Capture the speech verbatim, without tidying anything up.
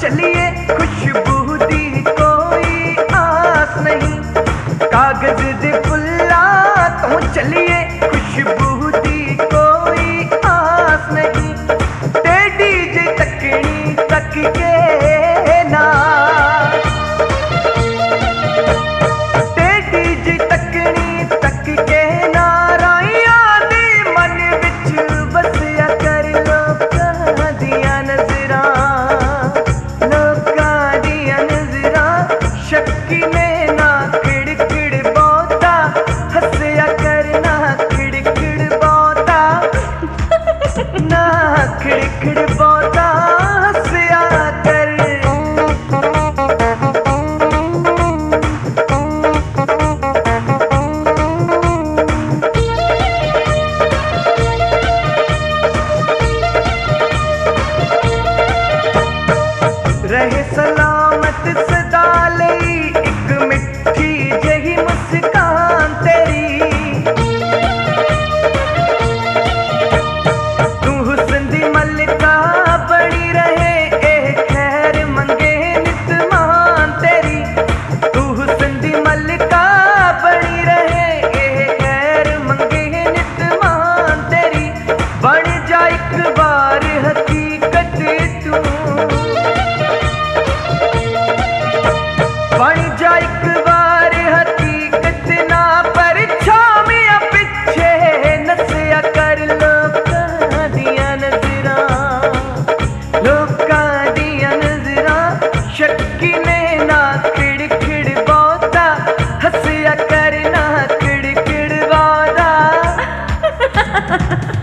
चलिए खुशबू दी कोई आस नहीं, कागज दे फुल्ला तो चलिए खुशबू दी कोई आस नहीं, टेढ़ी जी तकनी तक के ना, टेढ़ी जी तकनी तक के ना, राइया दे मन विच बसिया कर लोकां दियां नज़रां, लोकां दियां नज़रां शक्की ने ना खिड़खिड़ बहुता, हसिया करना खिड़खिड़ बहुता ना, खिड़खिड़ बहुता हसिया कर। रहे सलामत सदा लई एक मिठी जही मुस्कान तेरी, तू हुस्न दी मलका बनी रहे ए खैर मंगे नित मान तेरी, तू हुस्न दी मलका बनी रहे ए खैर मंगे नित मान तेरी, बन जा एक बार हकीकत तू, बन जा एक बार हकीकत ना, पर छामिया पिछे नसिया कर लोकां दियां नज़रां, लोकां दियां नज़रां शक्की ने ना खिड़खिड़ बहुता, हसिया करना खिड़खिड़ बहुता